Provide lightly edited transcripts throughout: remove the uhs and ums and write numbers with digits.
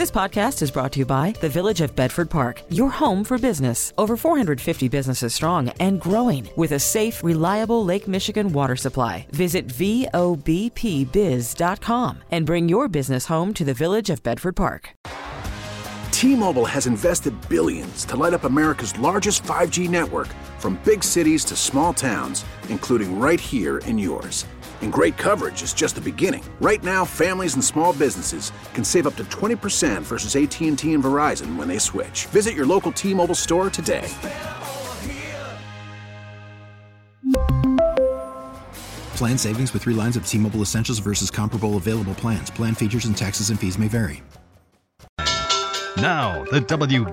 This podcast is brought to you by the Village of Bedford Park, your home for business. Over 450 businesses strong and growing with a safe, reliable Lake Michigan water supply. Visit VOBPBiz.com and bring your business home to the Village of Bedford Park. T-Mobile has invested billions to light up America's largest 5G network, from big cities to small towns, including right here in yours. And great coverage is just the beginning. Right now, families and small businesses can save up to 20% versus AT&T and Verizon when they switch. Visit your local T-Mobile store today. Plan savings with 3 lines of T-Mobile Essentials versus comparable available plans. Plan features and taxes and fees may vary. Now, the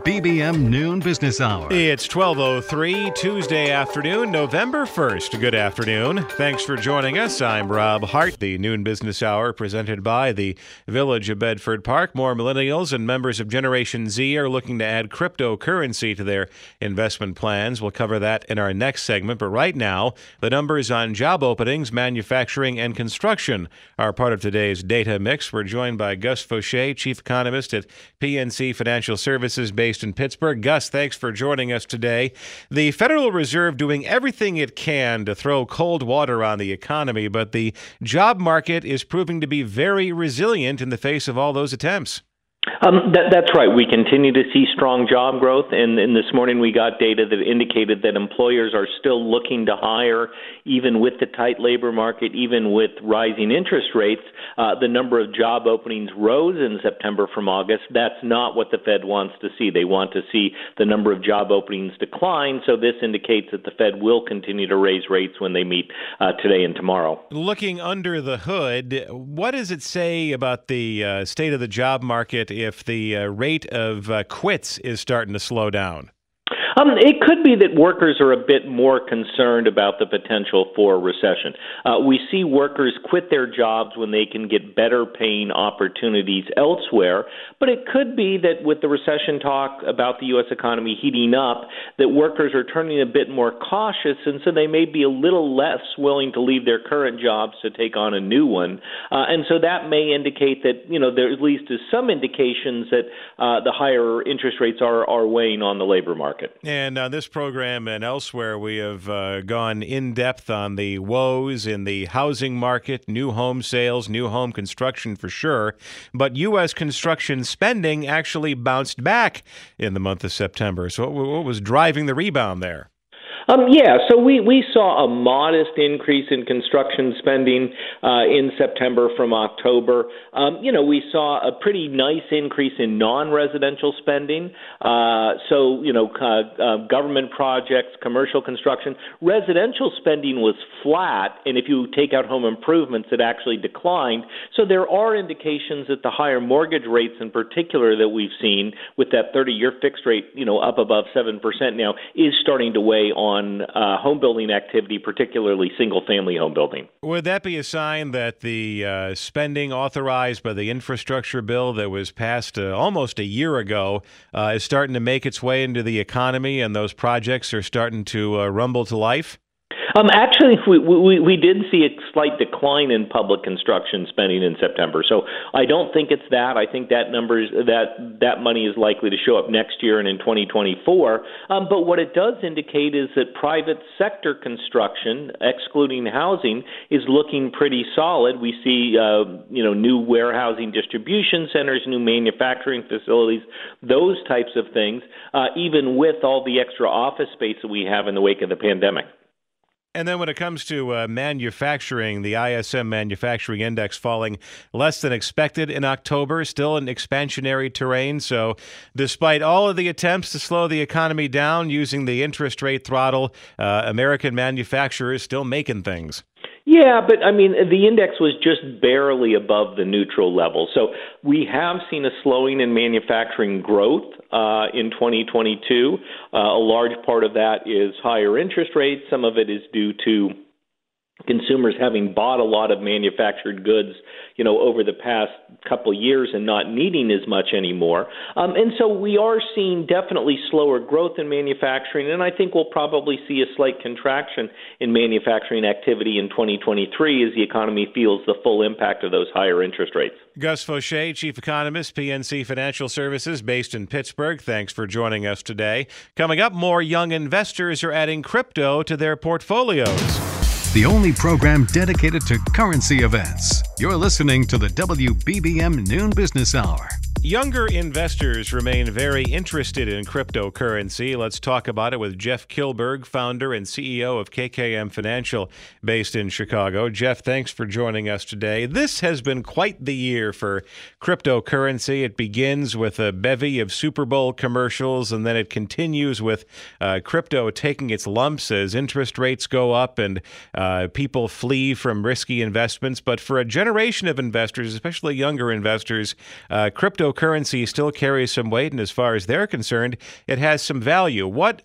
WBBM Noon Business Hour. It's 12:03, Tuesday afternoon, November 1st. Good afternoon. Thanks for joining us. I'm Rob Hart. The Noon Business Hour presented by the Village of Bedford Park. More millennials and members of Generation Z are looking to add cryptocurrency to their investment plans. We'll cover that in our next segment. But right now, the numbers on job openings, manufacturing, and construction are part of today's data mix. We're joined by Gus Fauché, Chief Economist at PNC Financial Services based in Pittsburgh. Gus, thanks for joining us today. The Federal Reserve doing everything it can to throw cold water on the economy, but the job market is proving to be very resilient in the face of all those attempts. That's right. We continue to see strong job growth, and this morning we got data that indicated that employers are still looking to hire, even with the tight labor market, even with rising interest rates. The number of job openings rose in September from August. That's not what the Fed wants to see. They want to see the number of job openings decline, so this indicates that the Fed will continue to raise rates when they meet today and tomorrow. Looking under the hood, what does it say about the state of the job market if the rate of quits is starting to slow down? It could be that workers are a bit more concerned about the potential for a recession. We see workers quit their jobs when they can get better paying opportunities elsewhere, but it could be that with the recession talk about the U.S. economy heating up, that workers are turning a bit more cautious, and so they may be a little less willing to leave their current jobs to take on a new one. And so that may indicate that, there at least is some indications that the higher interest rates are weighing on the labor market. And on this program and elsewhere, we have gone in depth on the woes in the housing market, new home sales, new home construction for sure. But U.S. construction spending actually bounced back in the month of September. So what was driving the rebound there? So we saw a modest increase in construction spending in September from October. We saw a pretty nice increase in non-residential spending. Government projects, commercial construction. Residential spending was flat, and if you take out home improvements, it actually declined. So there are indications that the higher mortgage rates in particular that we've seen with that 30-year fixed rate, up above 7% now, is starting to weigh on home building activity, particularly single-family home building. Would that be a sign that the spending authorized by the infrastructure bill that was passed almost a year ago is starting to make its way into the economy and those projects are starting to rumble to life? Actually, we did see a slight decline in public construction spending in September. So I don't think it's that. I think that money is likely to show up next year and in 2024. But what it does indicate is that private sector construction, excluding housing, is looking pretty solid. We see, new warehousing distribution centers, new manufacturing facilities, those types of things, even with all the extra office space that we have in the wake of the pandemic. And then when it comes to manufacturing, the ISM Manufacturing Index falling less than expected in October, still in expansionary terrain. So despite all of the attempts to slow the economy down using the interest rate throttle, American manufacturers still making things. Yeah, but the index was just barely above the neutral level. So we have seen a slowing in manufacturing growth in 2022. A large part of that is higher interest rates. Some of it is due to consumers having bought a lot of manufactured goods, over the past couple of years and not needing as much anymore. And so we are seeing definitely slower growth in manufacturing, and I think we'll probably see a slight contraction in manufacturing activity in 2023 as the economy feels the full impact of those higher interest rates. Gus Faucher, Chief Economist, PNC Financial Services, based in Pittsburgh. Thanks for joining us today. Coming up, more young investors are adding crypto to their portfolios. The only program dedicated to currency events. You're listening to the WBBM Noon Business Hour. Younger investors remain very interested in cryptocurrency. Let's talk about it with Jeff Kilberg, founder and CEO of KKM Financial, based in Chicago. Jeff, thanks for joining us today. This has been quite the year for cryptocurrency. It begins with a bevy of Super Bowl commercials, and then it continues with crypto taking its lumps as interest rates go up and people flee from risky investments. But for a generation of investors, especially younger investors, cryptocurrency still carries some weight, and as far as they're concerned, it has some value. What's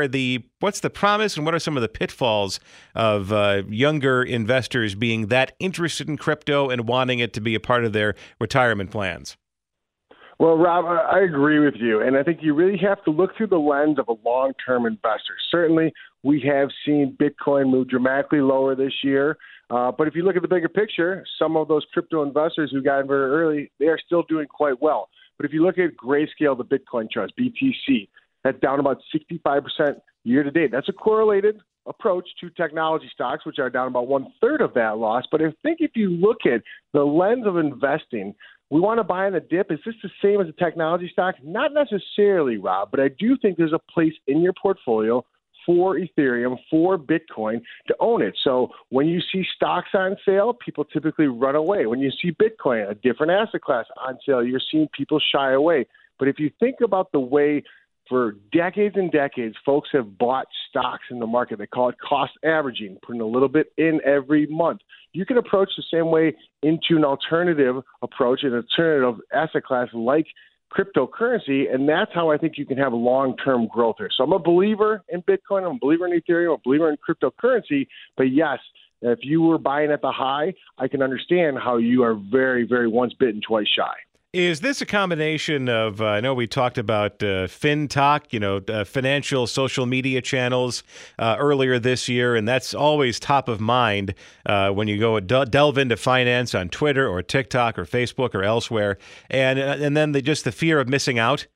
the promise, and what are some of the pitfalls of younger investors being that interested in crypto and wanting it to be a part of their retirement plans? Well, Rob, I agree with you, and I think you really have to look through the lens of a long-term investor. Certainly, we have seen Bitcoin move dramatically lower this year. But if you look at the bigger picture, some of those crypto investors who got in very early, they are still doing quite well. But if you look at Grayscale, the Bitcoin Trust, BTC, that's down about 65% year to date. That's a correlated approach to technology stocks, which are down about 1/3 of that loss. But I think if you look at the lens of investing, we want to buy in a dip. Is this the same as a technology stock? Not necessarily, Rob, but I do think there's a place in your portfolio for Ethereum, for Bitcoin, to own it. So when you see stocks on sale, people typically run away. When you see Bitcoin, a different asset class, on sale, you're seeing people shy away. But if you think about the way for decades and decades, folks have bought stocks in the market, they call it cost averaging, putting a little bit in every month. You can approach the same way into an alternative approach, an alternative asset class like cryptocurrency, and that's how I think you can have long-term growth here. So I'm a believer in Bitcoin, I'm a believer in Ethereum, I'm a believer in cryptocurrency, but yes, if you were buying at the high, I can understand how you are very, very once bitten, twice shy. Is this a combination of, I know we talked about FinTalk, financial social media channels earlier this year, and that's always top of mind when you go delve into finance on Twitter or TikTok or Facebook or elsewhere, and then just the fear of missing out?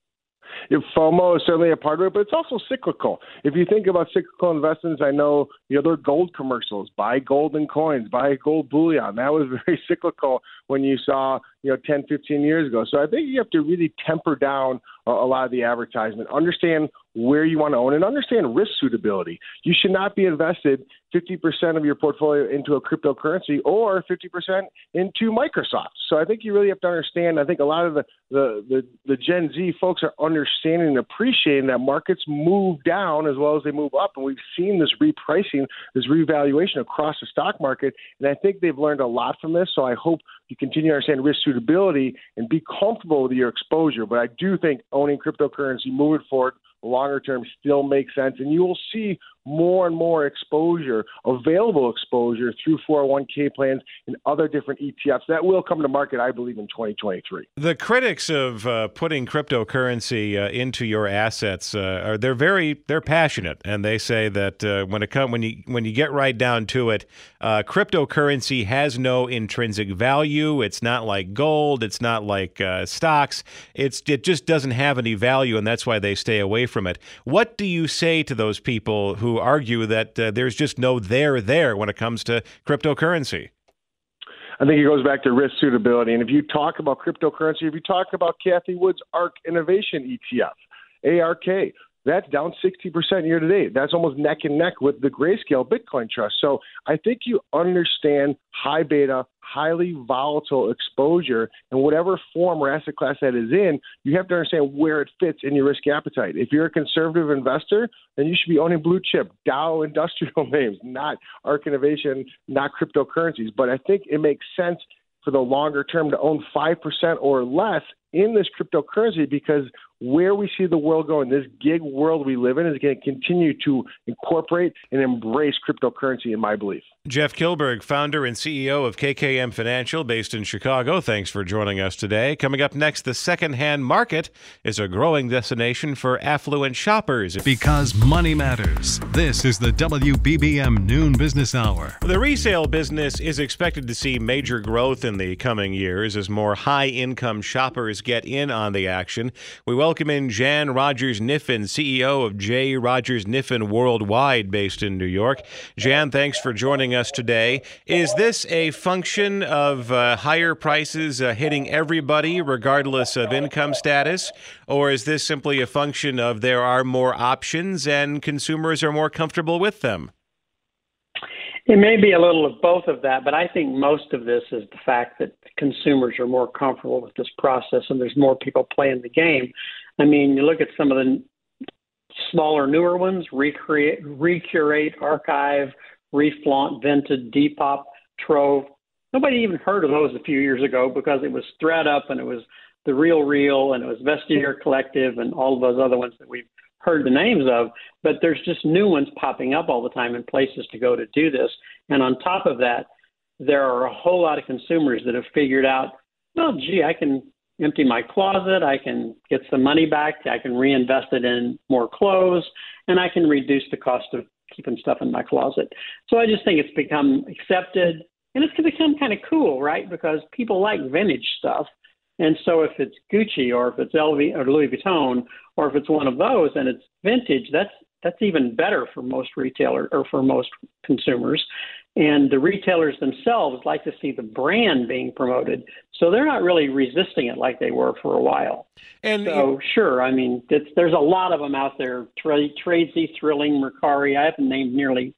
FOMO is certainly a part of it, but it's also cyclical. If you think about cyclical investments, I know there are gold commercials, buy gold and coins, buy gold bullion. That was very cyclical when you saw 10, 15 years ago. So I think you have to really temper down a lot of the advertisement, understand where you want to own, and understand risk suitability. You should not be invested 50% of your portfolio into a cryptocurrency or 50% into Microsoft. So I think you really have to understand. I think a lot of the Gen Z folks are understanding and appreciating that markets move down as well as they move up, and we've seen this repricing, this revaluation across the stock market, and I think they've learned a lot from this. So I hope you continue to understand risk suitability and be comfortable with your exposure. But I do think owning cryptocurrency moving forward longer term still makes sense, and you will see more and more exposure, available exposure through 401k plans and other different ETFs that will come to market, I believe, in 2023. The critics of putting cryptocurrency into your assets they're passionate, and they say that when you get right down to it, cryptocurrency has no intrinsic value. It's not like gold. It's not like stocks. It just doesn't have any value, and that's why they stay away from it. What do you say to those people who argue that there's just no there when it comes to cryptocurrency? I think it goes back to risk suitability. And if you talk about cryptocurrency, if you talk about Cathie Wood's ARK Innovation ETF, ARK, that's down 60% year to date. That's almost neck and neck with the Grayscale Bitcoin Trust. So I think you understand high beta, highly volatile exposure, and whatever form or asset class that is in, you have to understand where it fits in your risk appetite. If you're a conservative investor, then you should be owning blue chip, Dow industrial names, not ARK Innovation, not cryptocurrencies. But I think it makes sense for the longer term to own 5% or less in this cryptocurrency, because where we see the world going, this gig world we live in, is going to continue to incorporate and embrace cryptocurrency, in my belief. Jeff Kilberg, founder and CEO of KKM Financial, based in Chicago. Thanks for joining us today. Coming up next, the secondhand market is a growing destination for affluent shoppers. Because money matters. This is the WBBM Noon Business Hour. The resale business is expected to see major growth in the coming years as more high-income shoppers get in on the action. We welcome in Jan Rogers-Kniffen, CEO of J. Rogers-Kniffen Worldwide, based in New York. Jan, thanks for joining us today. Is this a function of higher prices hitting everybody regardless of income status, or is this simply a function of there are more options and consumers are more comfortable with them? It may be a little of both of that, but I think most of this is the fact that consumers are more comfortable with this process and there's more people playing the game. I mean, you look at some of the smaller, newer ones, Recurate, Archive, Reflaunt, Vinted, Depop, Trove. Nobody even heard of those a few years ago because it was ThreadUp and it was The Real and it was Vestiaire Collective and all of those other ones that we've heard the names of, but there's just new ones popping up all the time and places to go to do this. And on top of that, there are a whole lot of consumers that have figured out, well, gee, I can empty my closet, I can get some money back, I can reinvest it in more clothes, and I can reduce the cost of keeping stuff in my closet. So I just think it's become accepted, and it's become kind of cool, right? Because people like vintage stuff. And so if it's Gucci or if it's LV or Louis Vuitton or if it's one of those and it's vintage, that's even better for most retailers or for most consumers. And the retailers themselves like to see the brand being promoted. So they're not really resisting it like they were for a while. And so, sure, I mean, there's a lot of them out there. Tradesy, Thrilling, Mercari. I haven't named nearly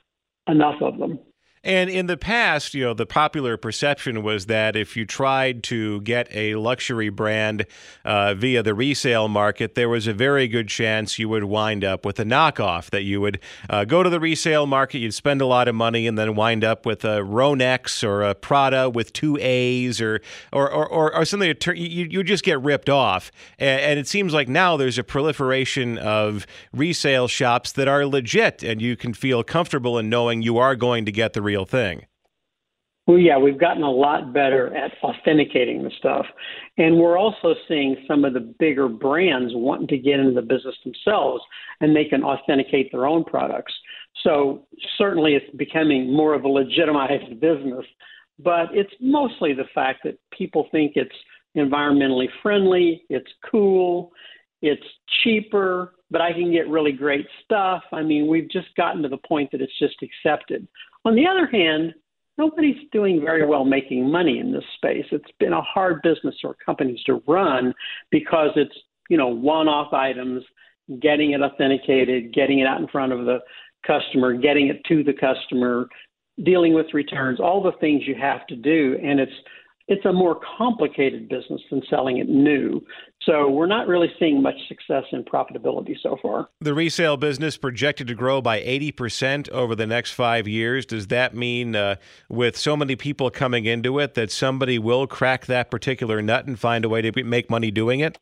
enough of them. And in the past, you know, the popular perception was that if you tried to get a luxury brand via the resale market, there was a very good chance you would wind up with a knockoff, that you would go to the resale market, you'd spend a lot of money, and then wind up with a Ronex or a Prada with 2 A's or something. You just get ripped off. And it seems like now there's a proliferation of resale shops that are legit, and you can feel comfortable in knowing you are going to get the real thing. Well, yeah, we've gotten a lot better at authenticating the stuff. And we're also seeing some of the bigger brands wanting to get into the business themselves, and they can authenticate their own products. So certainly it's becoming more of a legitimized business, but it's mostly the fact that people think it's environmentally friendly, it's cool, it's cheaper, but I can get really great stuff. I mean, we've just gotten to the point that it's just accepted. On the other hand, nobody's doing very well making money in this space. It's been a hard business for companies to run because it's, you know, one-off items, getting it authenticated, getting it out in front of the customer, getting it to the customer, dealing with returns, all the things you have to do. And it's a more complicated business than selling it new. So we're not really seeing much success in profitability so far. The resale business projected to grow by 80% over the next 5 years. Does that mean with so many people coming into it that somebody will crack that particular nut and find a way to make money doing it?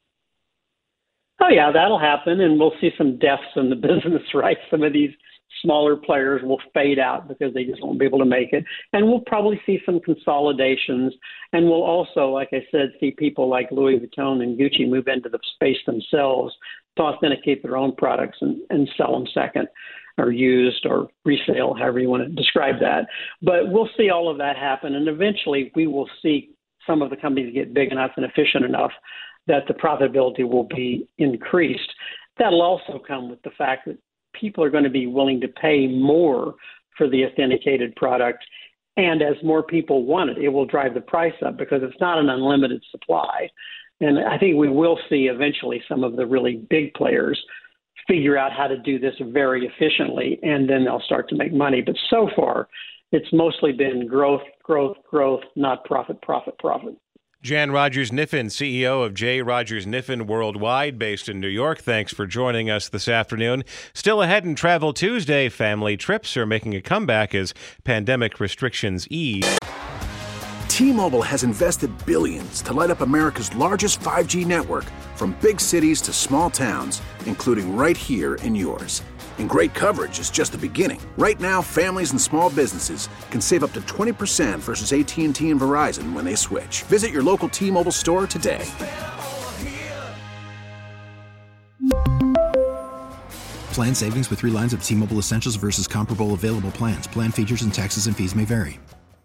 Oh, yeah, that'll happen. And we'll see some deaths in the business, right? Some of these smaller players will fade out because they just won't be able to make it. And we'll probably see some consolidations. And we'll also, like I said, see people like Louis Vuitton and Gucci move into the space themselves to authenticate their own products and sell them second or used or resale, however you want to describe that. But we'll see all of that happen. And eventually we will see some of the companies get big enough and efficient enough that the profitability will be increased. That'll also come with the fact that people are going to be willing to pay more for the authenticated product. And as more people want it, it will drive the price up because it's not an unlimited supply. And I think we will see eventually some of the really big players figure out how to do this very efficiently, and then they'll start to make money. But so far, it's mostly been growth, not profit. Jan Rogers-Kniffen, CEO of J. Rogers-Kniffen Worldwide, based in New York. Thanks for joining us this afternoon. Still ahead in Travel Tuesday, family trips are making a comeback as pandemic restrictions ease. T-Mobile has invested billions to light up America's largest 5G network, from big cities to small towns, including right here in yours. And great coverage is just the beginning. Right now, families and small businesses can save up to 20% versus AT&T and Verizon when they switch. Visit your local T-Mobile store today. Plan savings with 3 lines of T-Mobile Essentials versus comparable available plans. Plan features and taxes and fees may vary.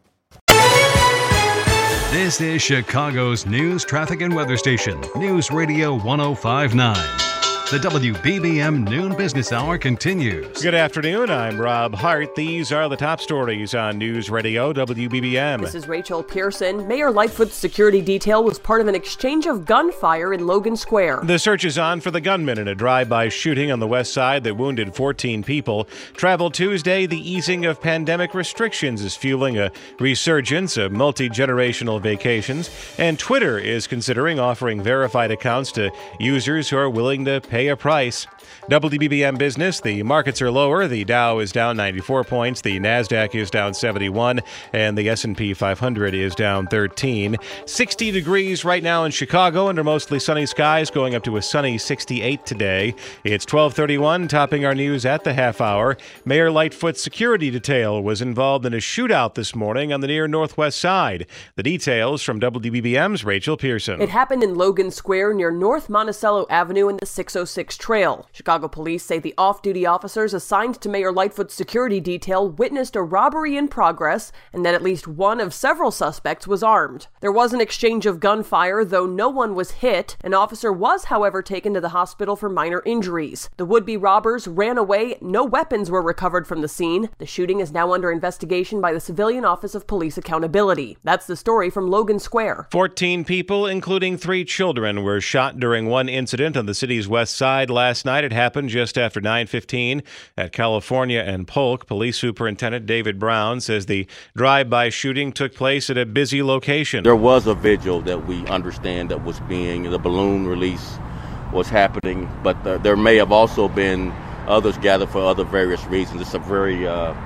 This is Chicago's news, traffic, and weather station, News Radio 105.9. The WBBM Noon Business Hour continues. Good afternoon. I'm Rob Hart. These are the top stories on News Radio WBBM. This is Rachel Pearson. Mayor Lightfoot's security detail was part of an exchange of gunfire in Logan Square. The search is on for the gunman in a drive-by shooting on the west side that wounded 14 people. Travel Tuesday, the easing of pandemic restrictions is fueling a resurgence of multi-generational vacations. And Twitter is considering offering verified accounts to users who are willing to pay a price. WBBM Business, the markets are lower. The Dow is down 94 points. The NASDAQ is down 71. And the S&P 500 is down 13. 60 degrees right now in Chicago under mostly sunny skies, going up to a sunny 68 today. It's 12:31, topping our news at the half hour. Mayor Lightfoot's security detail was involved in a shootout this morning on the near northwest side. The details from WBBM's Rachel Pearson. It happened in Logan Square near North Monticello Avenue and the 606 Trail. Chicago police say the off-duty officers assigned to Mayor Lightfoot's security detail witnessed a robbery in progress and that at least one of several suspects was armed. There was an exchange of gunfire, though no one was hit. An officer was, however, taken to the hospital for minor injuries. The would-be robbers ran away. No weapons were recovered from the scene. The shooting is now under investigation by the Civilian Office of Police Accountability. That's the story from Logan Square. 14 people, including 3 children, were shot during one incident on the city's west side last night. It happened just after 9:15 at California and Polk. Police Superintendent David Brown says the drive-by shooting took place at a busy location. There was a vigil that we understand that was the balloon release was happening, but there may have also been others gathered for other various reasons. It's a very,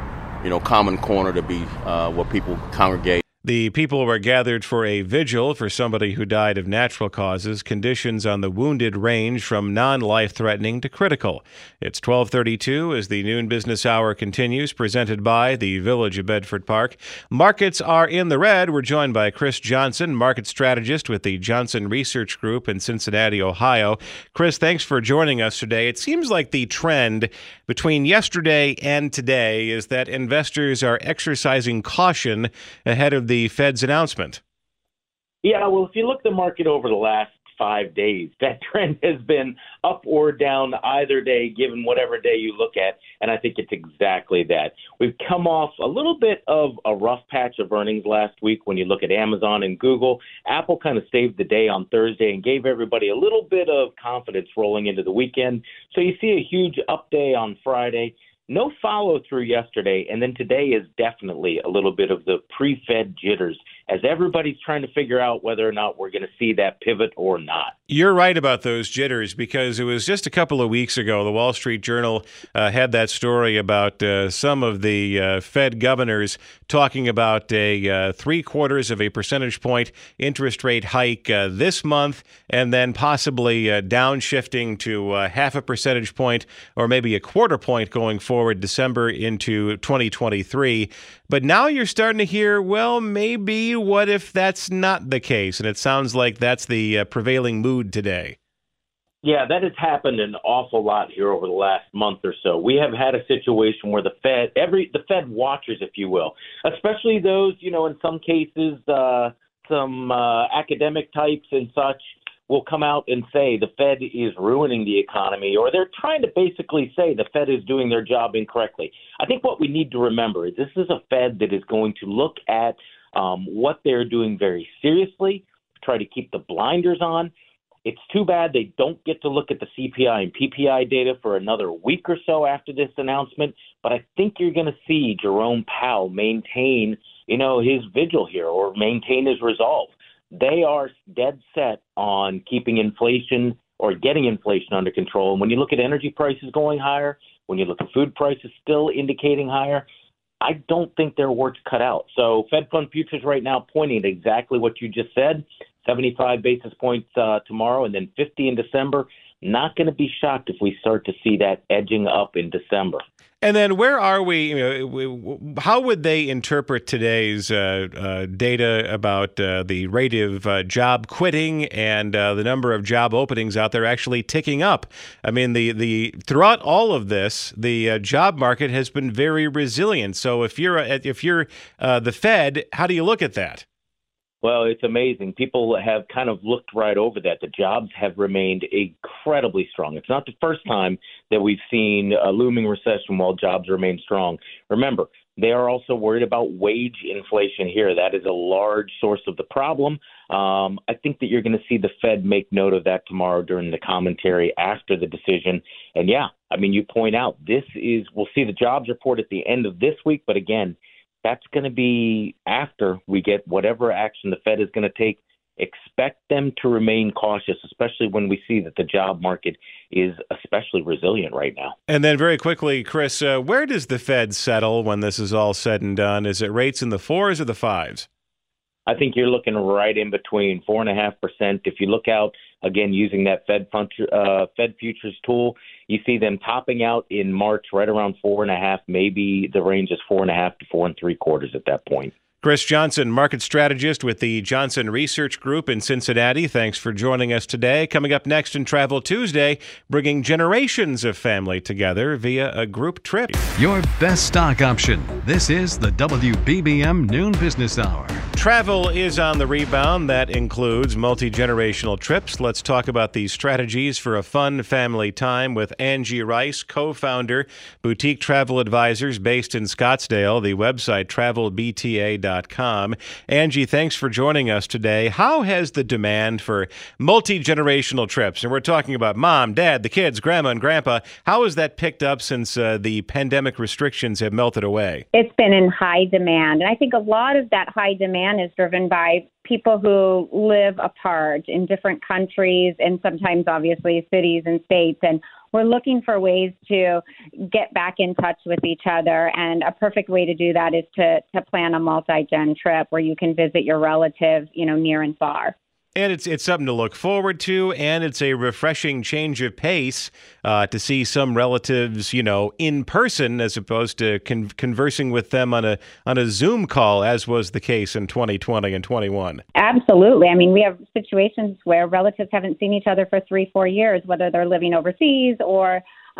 common corner to be where people congregate. The people were gathered for a vigil for somebody who died of natural causes. Conditions on the wounded range from non-life-threatening to critical. It's 12:32 as the Noon Business Hour continues, presented by the Village of Bedford Park. Markets are in the red. We're joined by Chris Johnson, market strategist with the Johnson Research Group in Cincinnati, Ohio. Chris, thanks for joining us today. It seems like the trend between yesterday and today is that investors are exercising caution ahead of the Fed's announcement. Yeah, well, if you look at the market over the last 5 days, that trend has been up or down either day, given whatever day you look at, and I think it's exactly that. We've come off a little bit of a rough patch of earnings last week when you look at Amazon and Google. Apple kind of saved the day on Thursday and gave everybody a little bit of confidence rolling into the weekend. So you see a huge up day on Friday. No follow-through yesterday, and then today is definitely a little bit of the pre-Fed jitters as everybody's trying to figure out whether or not we're going to see that pivot or not. You're right about those jitters because it was just a couple of weeks ago, the Wall Street Journal had that story about some of the Fed governors talking about a 0.75 of a percentage point interest rate hike this month and then possibly downshifting to 0.5 percentage point or maybe 0.25 point going forward December into 2023. But now you're starting to hear, well, maybe what if that's not the case? And it sounds like that's the prevailing mood today. Yeah, that has happened an awful lot here over the last month or so. We have had a situation where the Fed watchers, if you will, especially those, in some cases, some academic types and such, will come out and say the Fed is ruining the economy, or they're trying to basically say the Fed is doing their job incorrectly. I think what we need to remember is this is a Fed that is going to look at what they're doing very seriously, try to keep the blinders on. It's too bad they don't get to look at the CPI and PPI data for another week or so after this announcement, but I think you're going to see Jerome Powell maintain, his vigil here or maintain his resolve. They are dead set on keeping inflation or getting inflation under control. And when you look at energy prices going higher, when you look at food prices still indicating higher, I don't think their work's cut out. So Fed fund futures right now pointing at exactly what you just said, 75 basis points tomorrow and then 50 in December. Not going to be shocked if we start to see that edging up in December. And then where are we? How would they interpret today's data about the rate of job quitting and the number of job openings out there actually ticking up? I mean, the throughout all of this, the job market has been very resilient. So if you're the Fed, how do you look at that? Well, it's amazing. People have kind of looked right over that. The jobs have remained incredibly strong. It's not the first time that we've seen a looming recession while jobs remain strong. Remember, they are also worried about wage inflation here. That is a large source of the problem. I think that you're going to see the Fed make note of that tomorrow during the commentary after the decision. And yeah, I mean, you point out we'll see the jobs report at the end of this week. But again, that's going to be after we get whatever action the Fed is going to take. Expect them to remain cautious, especially when we see that the job market is especially resilient right now. And then very quickly, Chris, where does the Fed settle when this is all said and done? Is it rates in the 4s or the 5s? I think you're looking right in between 4.5%. If you look out, again, using that Fed futures tool, you see them topping out in March right around 4.5. Maybe the range is 4.5 to 4.75 at that point. Chris Johnson, market strategist with the Johnson Research Group in Cincinnati. Thanks for joining us today. Coming up next in Travel Tuesday, bringing generations of family together via a group trip. Your best stock option. This is the WBBM Noon Business Hour. Travel is on the rebound. That includes multi-generational trips. Let's talk about the strategies for a fun family time with Angie Rice, co-founder, Boutique Travel Advisors based in Scottsdale, the website travelbta.com. Angie, thanks for joining us today. How has the demand for multi-generational trips, and we're talking about mom, dad, the kids, grandma, and grandpa, how has that picked up since the pandemic restrictions have melted away? It's been in high demand. And I think a lot of that high demand is driven by people who live apart in different countries and sometimes, obviously, cities and states. And we're looking for ways to get back in touch with each other. And a perfect way to do that is to plan a multi-gen trip where you can visit your relatives, near and far. And it's something to look forward to, and it's a refreshing change of pace to see some relatives, in person as opposed to conversing with them on a Zoom call, as was the case in 2020 and 21. Absolutely. I mean, we have situations where relatives haven't seen each other for 3-4 years, whether they're living overseas or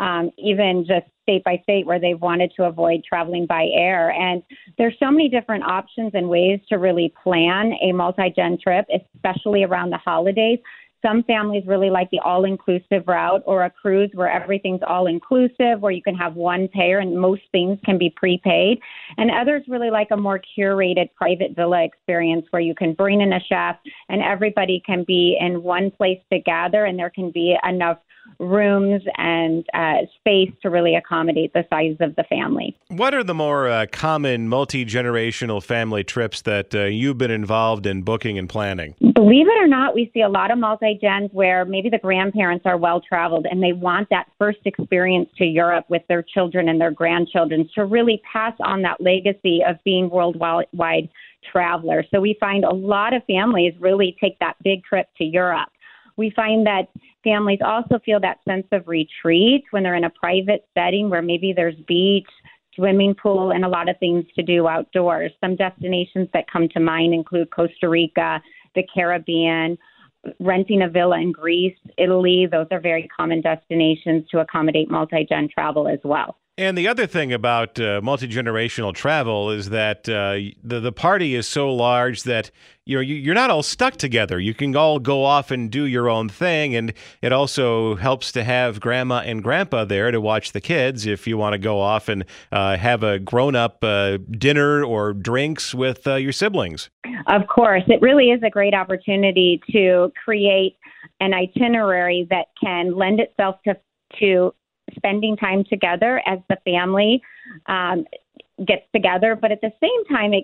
even just state by state where they've wanted to avoid traveling by air. And there's so many different options and ways to really plan a multi-gen trip, especially around the holidays. Some families really like the all-inclusive route or a cruise where everything's all-inclusive, where you can have one payer and most things can be prepaid. And others really like a more curated private villa experience where you can bring in a chef and everybody can be in one place together and there can be enough rooms and space to really accommodate the size of the family. What are the more common multi-generational family trips that you've been involved in booking and planning? Believe it or not, we see a lot of multi-gens where maybe the grandparents are well-traveled and they want that first experience to Europe with their children and their grandchildren to really pass on that legacy of being worldwide travelers. So we find a lot of families really take that big trip to Europe. We find that families also feel that sense of retreat when they're in a private setting where maybe there's beach, swimming pool, and a lot of things to do outdoors. Some destinations that come to mind include Costa Rica, the Caribbean, renting a villa in Greece, Italy. Those are very common destinations to accommodate multi-gen travel as well. And the other thing about multi-generational travel is that the party is so large that you're not all stuck together. You can all go off and do your own thing, and it also helps to have grandma and grandpa there to watch the kids if you want to go off and have a grown-up dinner or drinks with your siblings. Of course. It really is a great opportunity to create an itinerary that can lend itself to spending time together as the family gets together. But at the same time, it gives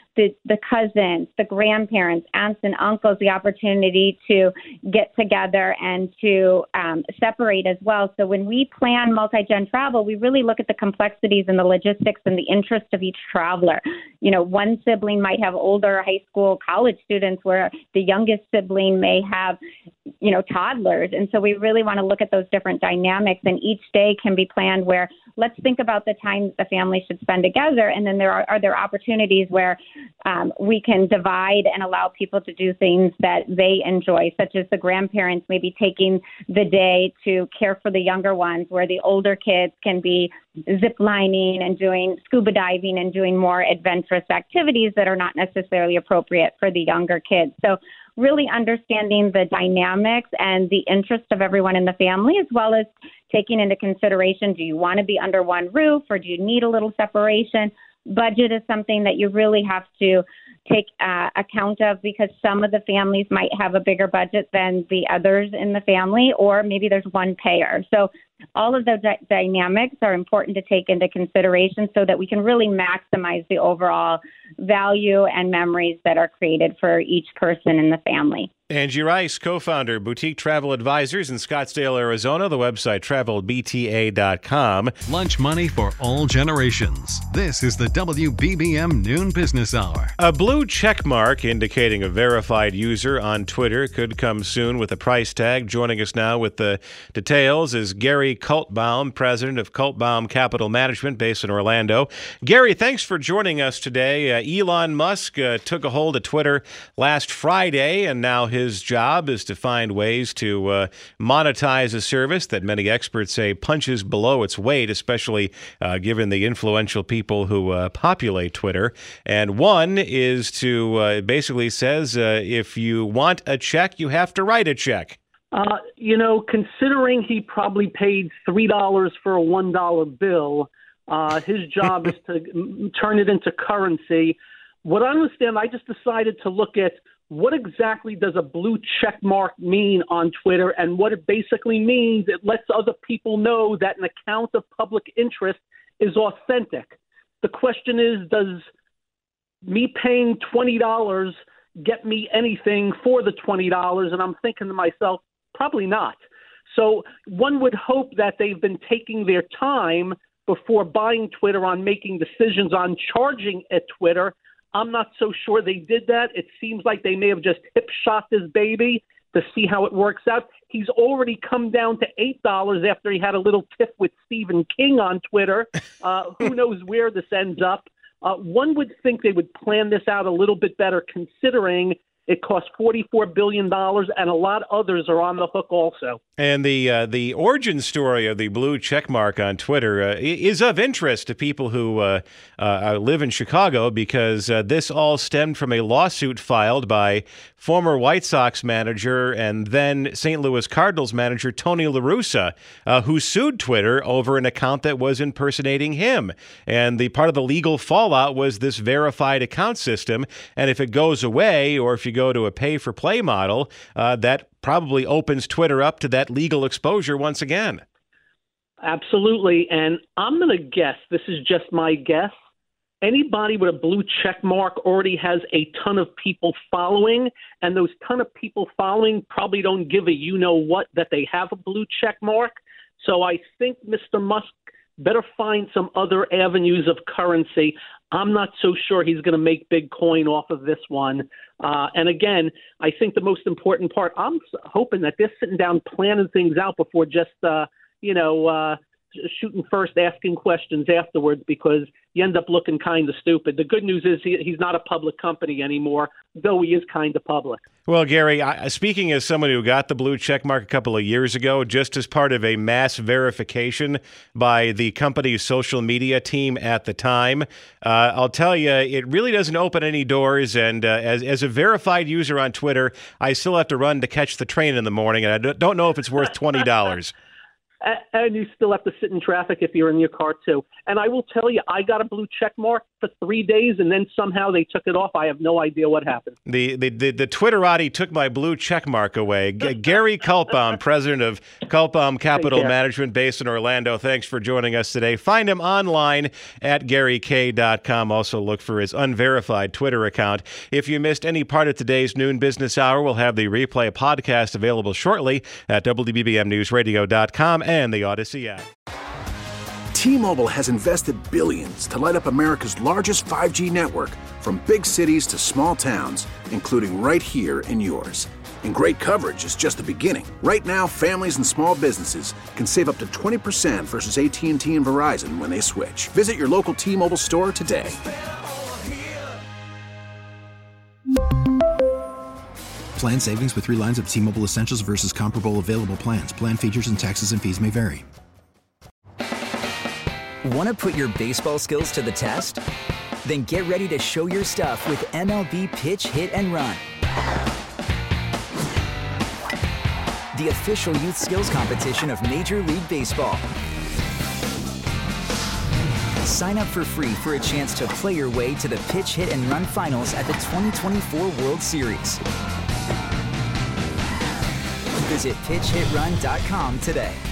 the cousins, the grandparents, aunts and uncles, the opportunity to get together and to separate as well. So when we plan multi-gen travel, we really look at the complexities and the logistics and the interest of each traveler. You know, one sibling might have older high school, college students, where the youngest sibling may have, you know, toddlers. And so we really want to look at those different dynamics, and each day can be planned where let's think about the time the family should spend together. And then there are there opportunities where we can divide and allow people to do things that they enjoy, such as the grandparents maybe taking the day to care for the younger ones, where the older kids can be zip lining and doing scuba diving and doing more adventurous activities that are not necessarily appropriate for the younger kids. So really understanding the dynamics and the interest of everyone in the family, as well as taking into consideration, do you want to be under one roof or do you need a little separation? Budget is something that you really have to take account of, because some of the families might have a bigger budget than the others in the family, or maybe there's one payer. So all of those dynamics are important to take into consideration so that we can really maximize the overall value and memories that are created for each person in the family. Angie Rice, co-founder, Boutique Travel Advisors in Scottsdale, Arizona. The website, travelbta.com. Lunch money for all generations. This is the WBBM Noon Business Hour. A blue check mark indicating a verified user on Twitter could come soon with a price tag. Joining us now with the details is Gary Kultbaum, president of Kultbaum Capital Management based in Orlando. Gary, thanks for joining us today. Elon Musk took a hold of Twitter last Friday, and now his job is to find ways to monetize a service that many experts say punches below its weight, especially given the influential people who populate Twitter. And one is to basically says if you want a check, you have to write a check. You know, considering he probably paid $3 for a $1 bill, his job is to turn it into currency. What I understand, I just decided to look at what exactly does a blue check mark mean on Twitter, and what it basically means, it lets other people know that an account of public interest is authentic. The question is, does me paying $20 get me anything for the $20? And I'm thinking to myself, probably not. So one would hope that they've been taking their time before buying Twitter on making decisions on charging at Twitter. I'm not so sure they did that. It seems like they may have just hip shot this baby to see how it works out. He's already come down to $8 after he had a little tiff with Stephen King on Twitter. Who knows where this ends up? One would think they would plan this out a little bit better, considering it costs $44 billion, and a lot of others are on the hook also. And the origin story of the blue checkmark on Twitter is of interest to people who live in Chicago, because this all stemmed from a lawsuit filed by former White Sox manager and then St. Louis Cardinals manager Tony La Russa, who sued Twitter over an account that was impersonating him. And the part of the legal fallout was this verified account system. And if it goes away, or if you go to a pay-for-play model, that probably opens Twitter up to that legal exposure once again. Absolutely. And I'm going to guess, this is just my guess, anybody with a blue check mark already has a ton of people following, and those ton of people following probably don't give a you-know-what that they have a blue check mark. So I think Mr. Musk better find some other avenues of currency. I'm not so sure he's going to make big coin off of this one. And again, I think the most important part, I'm hoping that they're sitting down planning things out before just, shooting first, asking questions afterwards, because you end up looking kind of stupid. The good news is he's not a public company anymore, though he is kind of public. Well, Gary, speaking as someone who got the blue check mark a couple of years ago, just as part of a mass verification by the company's social media team at the time, I'll tell you, it really doesn't open any doors. And as a verified user on Twitter, I still have to run to catch the train in the morning, and I don't know if it's worth $20. And you still have to sit in traffic if you're in your car, too. And I will tell you, I got a blue check mark. for 3 days, and then somehow they took it off. I have no idea what happened. The Twitterati took my blue check mark away. Gary Kaltbaum, president of Kaltbaum Capital Management based in Orlando. Thanks for joining us today. Find him online at GaryK.com. Also look for his unverified Twitter account. If you missed any part of today's Noon Business Hour, we'll have the replay podcast available shortly at WBBMNewsRadio.com and the Odyssey app. T-Mobile has invested billions to light up America's largest 5G network, from big cities to small towns, including right here in yours. And great coverage is just the beginning. Right now, families and small businesses can save up to 20% versus AT&T and Verizon when they switch. Visit your local T-Mobile store today. Plan savings with 3 lines of T-Mobile Essentials versus comparable available plans. Plan features and taxes and fees may vary. Want to put your baseball skills to the test? Then get ready to show your stuff with MLB Pitch, Hit, and Run. The official youth skills competition of Major League Baseball. Sign up for free for a chance to play your way to the Pitch, Hit, and Run finals at the 2024 World Series. Visit PitchHitRun.com today.